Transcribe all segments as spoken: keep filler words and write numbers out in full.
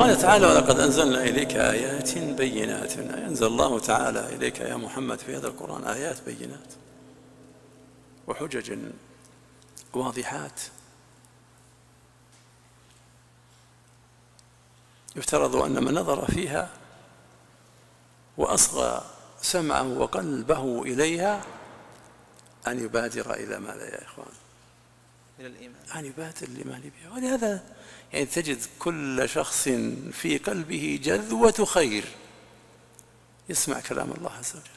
قال تعالى: ولقد أنزلنا إليك آيات بينات. ينزل الله تعالى إليك يا محمد في هذا القرآن آيات بينات وحجج واضحات، يفترض أن من نظر فيها وأصغى سمعه وقلبه إليها أن يبادر إلى ماذا يا إخوان؟ إلى الإيمان، أن يبادر الإيمان بها. ولهذا يعني تجد كل شخص في قلبه جذوة خير يسمع كلام الله عز وجل.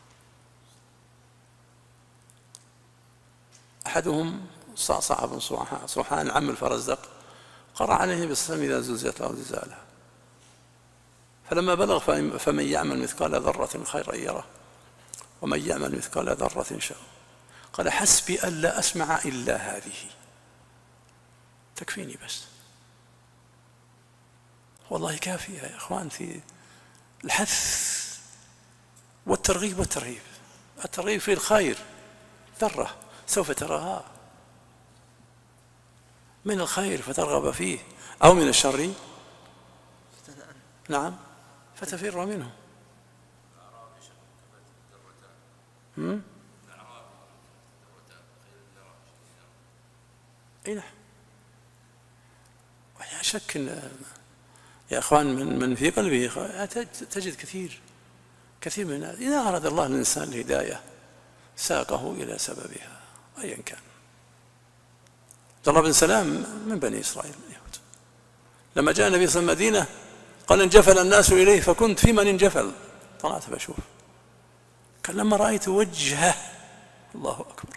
أحدهم صعصع بن صوحان عم الفرزدق قرأ عليه النبي صلى الله عليه وسلم: إذا زلزلت الأرض زلزالها، فلما بلغ: فمن يعمل مثقال ذرة خيرا يره ومن يعمل مثقال ذرة شرا، قال: حسبي ألا أسمع إلا هذه، تكفيني بس. والله كافية يا إخوان في الحث والترغيب والترهيب. الترغيب في الخير ذرة سوف تراها من الخير فترغب فيه، أو من الشر نعم فتفر منه. هم؟ اي نعم. ولا شك ان يا اخوان من من في قلبه تجد كثير كثير من الناس اذا اراد الله للانسان الهدايه ساقه الى سببها ايا كان. عبد الله بن سلام من بني اسرائيل اليهود، لما جاء النبي صلى الله عليه وسلم المدينه قال: انجفل الناس اليه فكنت في من انجفل. طلعت بشوف، قال: لما رايت وجهه الله اكبر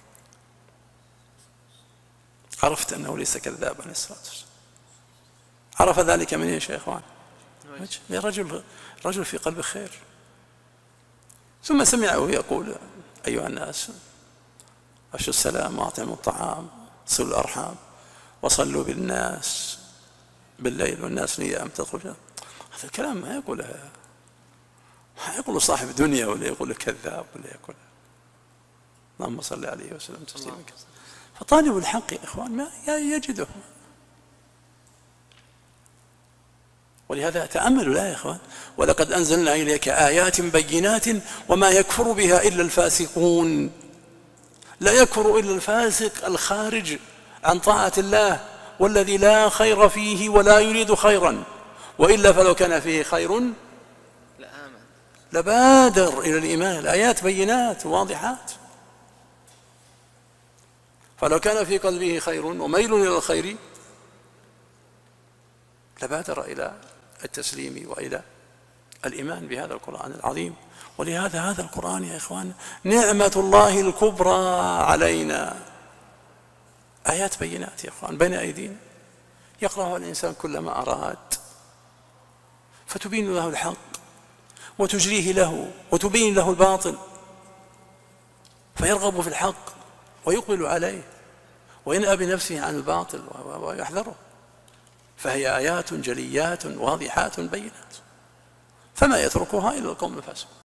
عرفت انه ليس كذابا عليه الصلاه والسلام. عرف ذلك من ايش يا اخوان؟ من رجل رجل في قلبه خير. ثم سمعه يقول: ايها الناس افشوا السلام واطعموا الطعام صلوا الارحام وصلوا بالناس بالليل والناس نيام تدخل. هذا الكلام ما يقوله ما يقوله صاحب دنيا ولا يقوله كذاب ولا يقول. اللهم صل عليه وسلم تسليما كثيرا. فطالب الحق يا اخوان ما يجده. ولهذا تأملوا لا يا اخوان: ولقد أنزلنا إليك آيات بينات وما يكفر بها إلا الفاسقون. لا يكفر إلا الفاسق الخارج عن طاعة الله والذي لا خير فيه ولا يريد خيرا، وإلا فلو كان فيه خير لبادر إلى الإيمان. الآيات بينات واضحات، فلو كان في قلبه خير وميل إلى الخير لبادر إلى التسليم وإلى الإيمان بهذا القرآن العظيم. ولهذا هذا القرآن يا إخوان نعمة الله الكبرى علينا. آيات بينات يا إخوان بين أيدينا يقرأها الإنسان كلما أراد، فتبين له الحق وتجريه له وتبين له الباطل، فيرغب في الحق ويقبل عليه وينأى بنفسه عن الباطل ويحذره. فهي آيات جليات واضحات بينات، فما يتركها إلا القوم الفاسقون.